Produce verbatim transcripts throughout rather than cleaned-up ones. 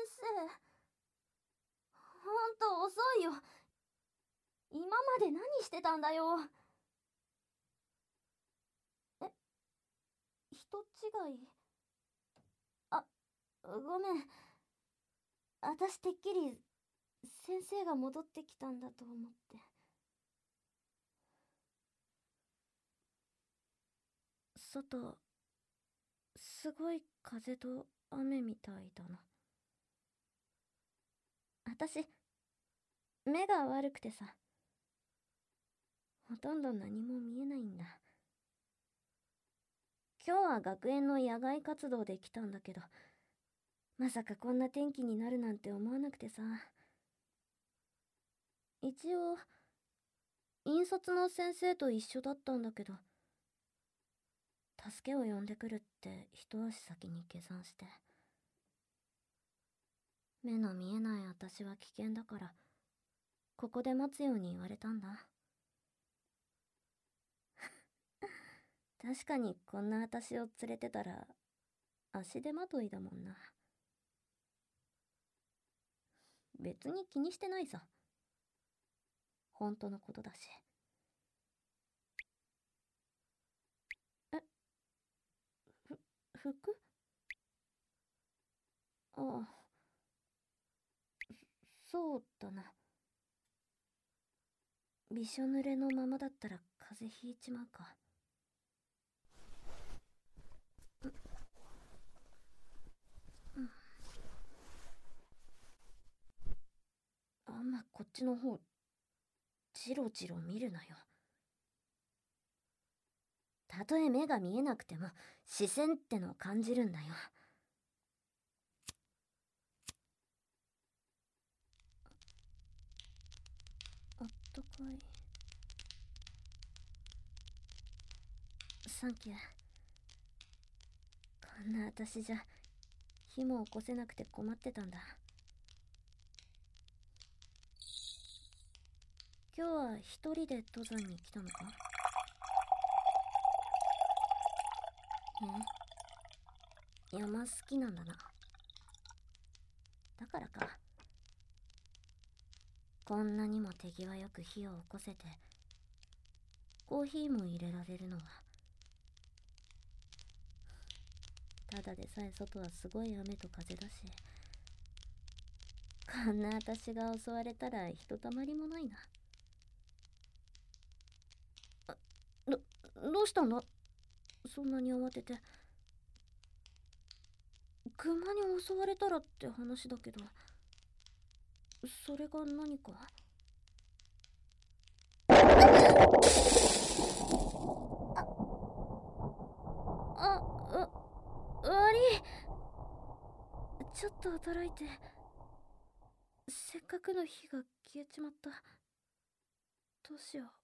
生、ほんと遅いよ。今まで何してたんだよ。え、人違い？あ、ごめん。私てっきり先生が戻ってきたんだと思って。外、すごい風と雨みたいだな。私、目が悪くてさ、ほとんど何も見えないんだ。今日は学園の野外活動で来たんだけど、まさかこんな天気になるなんて思わなくてさ。一応、引率の先生と一緒だったんだけど、助けを呼んでくるって一足先に下山して。目の見えない私は危険だから、ここで待つように言われたんだ。確かにこんな私を連れてたら、足手まといだもんな。別に気にしてないさ。本当のことだし。え、ふ、服？ああ、そうだな。びしょ濡れのままだったら風邪ひいちまうか。うん、あんまこっちの方ジロジロ見るなよ。たとえ目が見えなくても視線ってのを感じるんだよ。あったかい。サンキュー。こんな私じゃ火も起こせなくて困ってたんだ。今日は一人で登山に来たのか？え？山好きなんだな。だからか。こんなにも手際よく火を起こせて、コーヒーも入れられるのは。ただでさえ外はすごい雨と風だし、こんな私が襲われたらひとたまりもないな。あ、ど、どうしたんだ？そんなに慌てて。熊に襲われたらって話だけど、それが何か？あ、あ、悪い。ちょっと驚いて、せっかくの火が消えちまった。どうしよ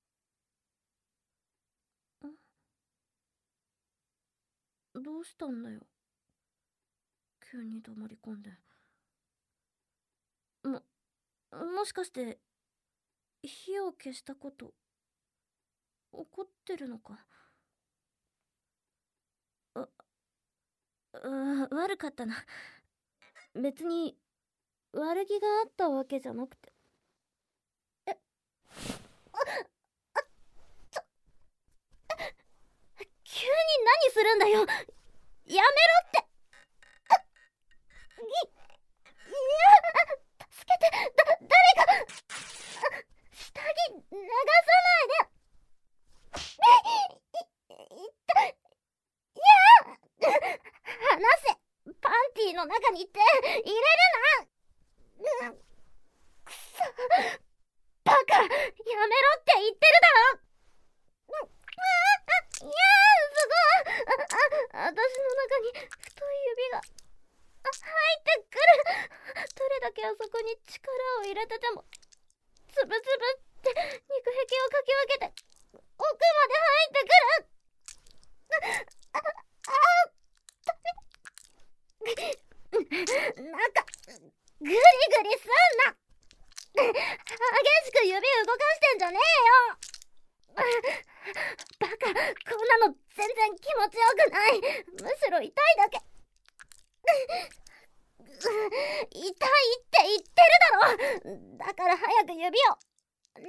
う。ん？どうしたんだよ、急に黙り込んで。も、もしかして火を消したこと怒ってるのか？あ、あ、悪かったな。別に悪気があったわけじゃなくて。え、あ、あ、ちょ、急に何するんだよ。やめろって。あ、い、いや、助けて、だ、誰か。下着流さないで。い、いったいや、離せ。パンティーの中に手入れるな。くそ、バカ、やめろって言ってるだろ。いやー、すごい。あ、あ、私の中に太い指が入ってくる。どれだけあそこに力を入れてても、つぶつぶって肉壁をかき分けて奥まで入ってくる。あ、あ、ダメ。なんかグリグリすんな。激しく指動かしてんじゃねえよ。バカ、こんなの全然気持ちよくない。むしろ痛いだけ。 痛いって言ってるだろ。だから早く指を抜けって。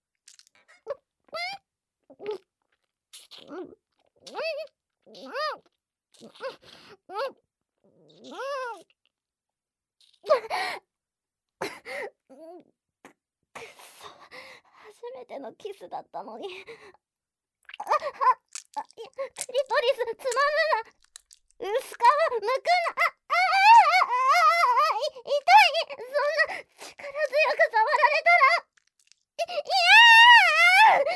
くそ、初めてのキスだったのに。あああ、いや、クリトリスつまむな、薄皮むくな。あああ、い痛い。そんな力強く触られたら、いいや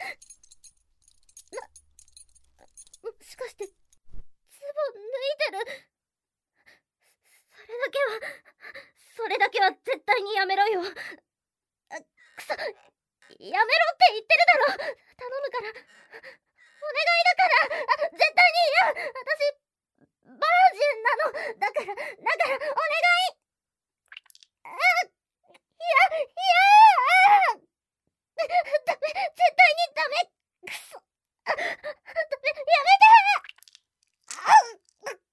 ー。もしかしてズボン脱いでる。それだけはそれだけは絶対にやめろよ。あ、くそ、やめろって言ってるだろ。頼むから、お願いだから。あ、絶対に嫌。私バージンなの。だからだからお願い。あ、いやいやー。ダメ、絶対にダメ。くそ、あ、ダメ、やめて。あううう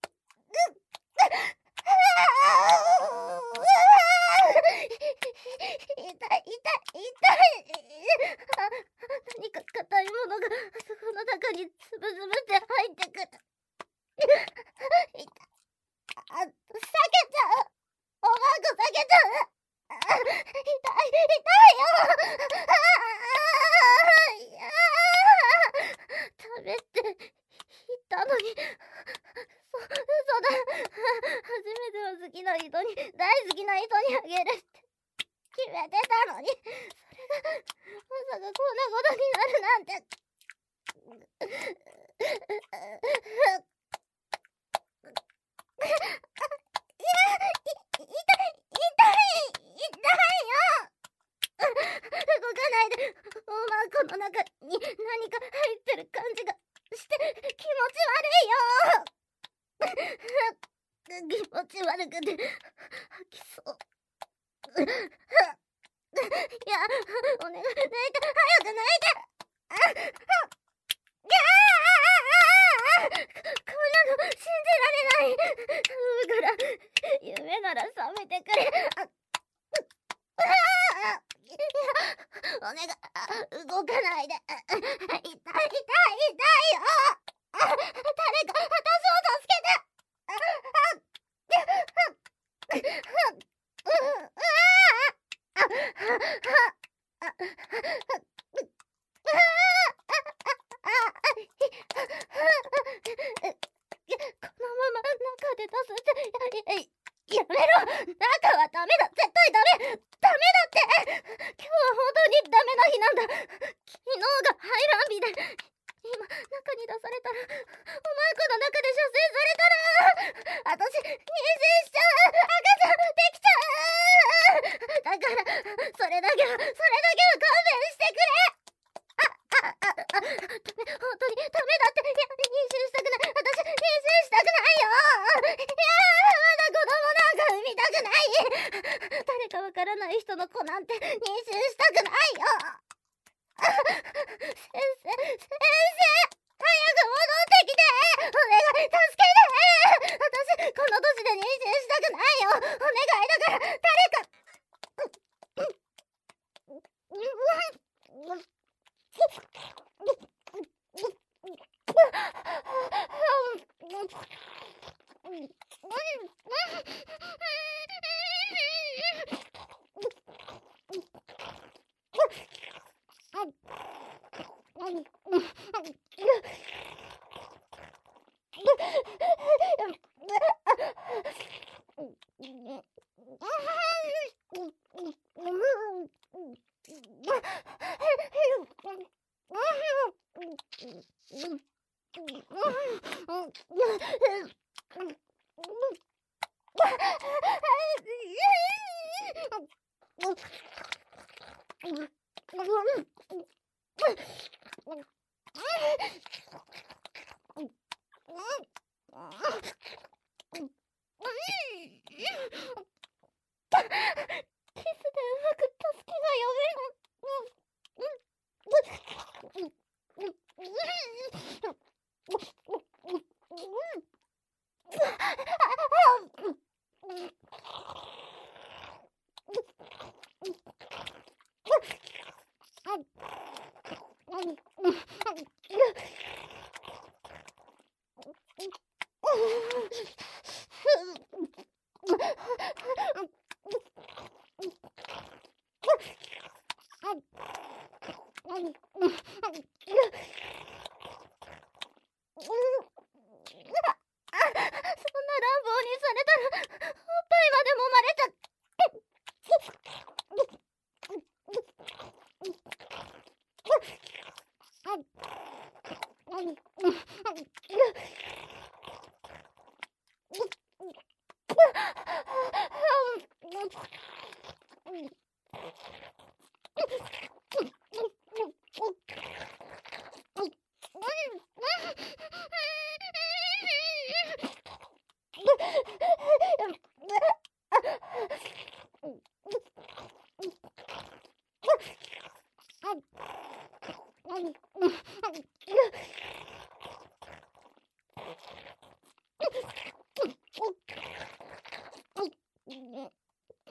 痛い痛い痛い。あ、何か硬いものがそこの中につぶつぶって入ってくる。痛い。あ、避けちゃう。おまんこ避けちゃう。あ、痛い痛いよ。ああ、いやー、食べって言ったのに。そ、嘘だ。初めての好きな人に、大好きな人にあげるって決めてたのに、それがまさかこんなことになるなんて。いや、い痛い痛い痛いよ。動かないで。おまんこの中に何か入ってる感じがして気持ち悪いよ。気持ち悪くて吐きそう。いや、お願い、泣いて、早く泣いて。あ、あ、いやー、こんなの信じられない。頼むから夢なら覚めてくれ。あ、ああ、いや、お願い、あ、動かないで。痛い痛い痛いよ。あ、誰か私を助けて。あ、あ、あ、う、う、あ、あ、このまま中で出すって。や、やめろ。中はダメだ。絶対ダメ。ダメだって。今日は本当にダメな日なんだ。昨日が排卵日で、今中に出されたら、お前この中で射精されたら、私妊娠しちゃう。赤ちゃんできちゃう。だからそれだけはそれだけは勘弁してくれ。あ、あ、あ、あ、ダメ、本当にダメだって。いや、妊娠したくない。私妊娠したくないよ。いやー、まだ子供なんか産みたくない。誰かわからない人の子なんて妊娠したくないよ。先生、先生、早く戻ってきて。お願い、助けて。私この年で妊娠したくないよ。お願いだから誰か。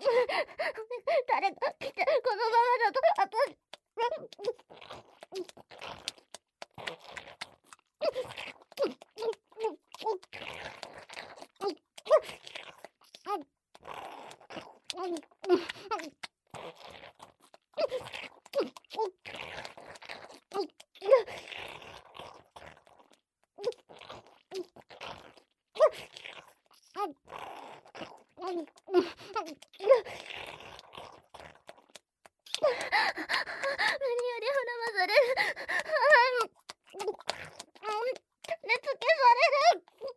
誰か来て、このままだと私無理やり払わされる。寝つけされる。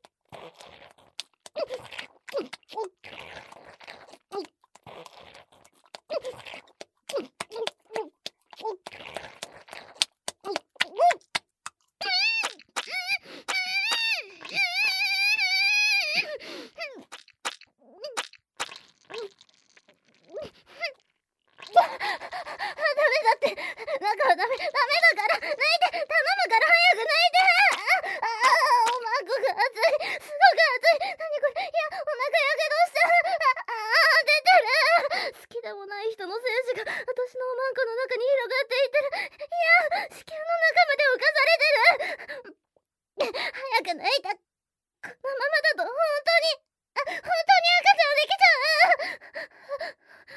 ダメだって、中はダメ、ダメだから泣いて、頼むから早く泣いて。ああ、おまんこが熱い、すごく熱い。なにこれ、いや、お腹やけどした。ああ、出てる。好きでもない人の精子が私のおまんこの中に広がっていってる。いや、子宮の中まで浮かされてる。早く泣いた。このままだと本当に、あ、本当に赤ちゃんできちゃう。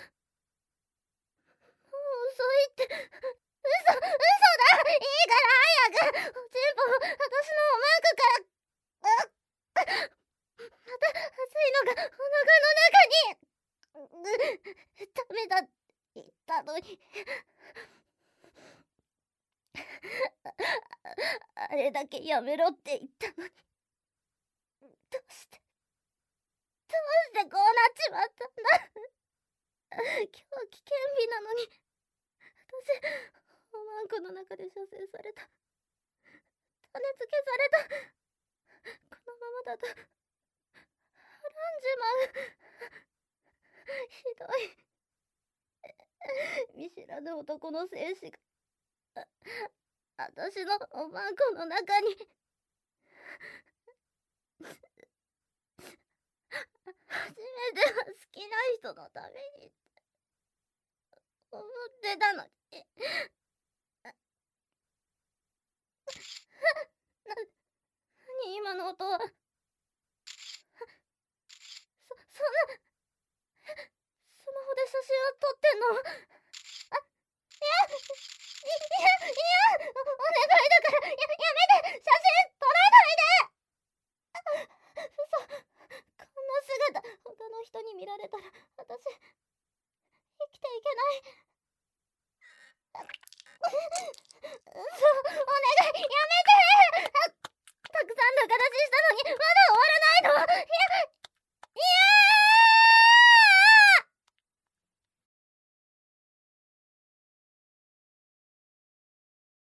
遅いって、嘘、嘘だ。いいから早く、おちんぽを私のおまんこから、あ、また熱いのがお腹の中に。ダメだって言ったのに。あれだけやめろって言ったのに、どうして、どうしてこうなっちまったんだ。今日危険日なのに、私、おまんこの中で射精された。種付けされた。このままだと、はらんじまう。ひどい。見知らぬ男の精子が、あ、私のおまんこの中に。初めては好きな人のためにって思ってたのに。な、何今の音は。そ、そんな、スマホで写真を撮ってんの。あ、いや、い、いや、いや、お、お願いだから、や、